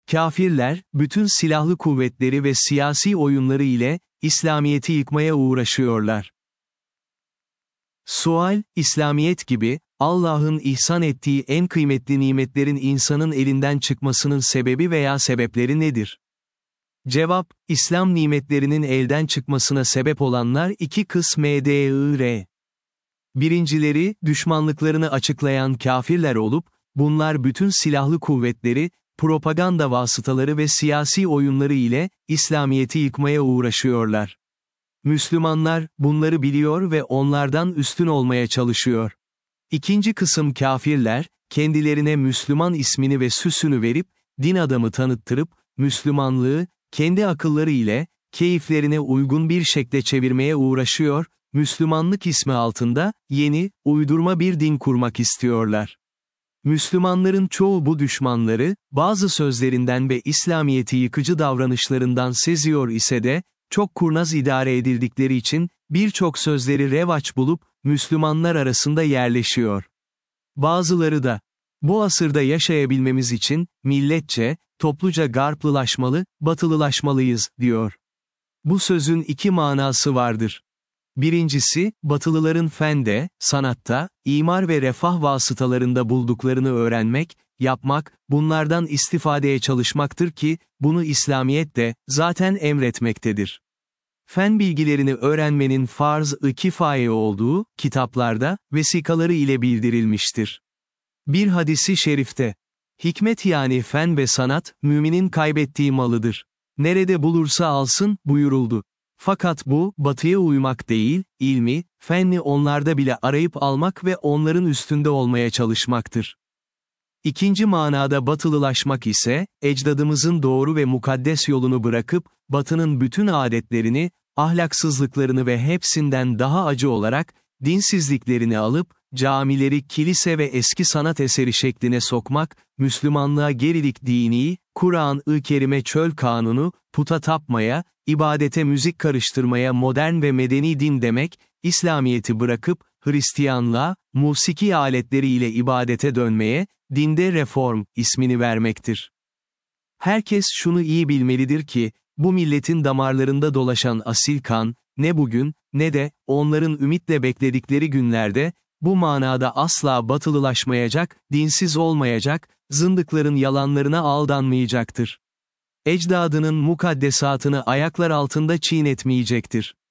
Kafirler, bütün silahlı kuvvetleri ve siyasi oyunları ile, İslamiyet'i yıkmaya uğraşıyorlar. Sual, İslamiyet gibi, Allah'ın ihsan ettiği en kıymetli nimetlerin insanın elinden çıkmasının sebebi veya sebepleri nedir? Cevap, İslam nimetlerinin elden çıkmasına sebep olanlar iki kısmdır. Birincileri, düşmanlıklarını açıklayan kafirler olup, bunlar bütün silahlı kuvvetleri, propaganda vasıtaları ve siyasi oyunları ile, İslamiyet'i yıkmaya uğraşıyorlar. Müslümanlar, bunları biliyor ve onlardan üstün olmaya çalışıyor. İkinci kısım kafirler, kendilerine Müslüman ismini ve süsünü verip, din adamı tanıttırıp, Müslümanlığı, kendi akılları ile, keyiflerine uygun bir şekle çevirmeye uğraşıyor, Müslümanlık ismi altında, yeni, uydurma bir din kurmak istiyorlar. Müslümanların çoğu bu düşmanları, bazı sözlerinden ve İslamiyet'i yıkıcı davranışlarından seziyor ise de, çok kurnaz idare edildikleri için, birçok sözleri revaç bulup, Müslümanlar arasında yerleşiyor. Bazıları da, bu asırda yaşayabilmemiz için, milletçe, topluca garplılaşmalı, batılılaşmalıyız, diyor. Bu sözün iki manası vardır. Birincisi, Batılıların fende, sanatta, imar ve refah vasıtalarında bulduklarını öğrenmek, yapmak, bunlardan istifadeye çalışmaktır ki, bunu İslamiyet de, zaten emretmektedir. Fen bilgilerini öğrenmenin farz-ı kifaye olduğu, kitaplarda, vesikaları ile bildirilmiştir. Bir hadisi şerifte, hikmet yani fen ve sanat, müminin kaybettiği malıdır. Nerede bulursa alsın, buyuruldu. Fakat bu, batıya uymak değil, ilmi, fenni onlarda bile arayıp almak ve onların üstünde olmaya çalışmaktır. İkinci manada batılılaşmak ise, ecdadımızın doğru ve mukaddes yolunu bırakıp, batının bütün adetlerini, ahlaksızlıklarını ve hepsinden daha acı olarak, dinsizliklerini alıp, camileri kilise ve eski sanat eseri şekline sokmak, Müslümanlığa gerilik dini, Kur'an-ı Kerime çöl kanunu, puta tapmaya, ibadete müzik karıştırmaya modern ve medeni din demek, İslamiyet'i bırakıp, Hristiyanlığa, musiki aletleri ile ibadete dönmeye, dinde reform, ismini vermektir. Herkes şunu iyi bilmelidir ki, bu milletin damarlarında dolaşan asil kan, ne bugün, ne de, onların ümitle bekledikleri günlerde, bu manada asla batılılaşmayacak, dinsiz olmayacak, zındıkların yalanlarına aldanmayacaktır. Ecdadının mukaddesatını ayaklar altında çiğnetmeyecektir.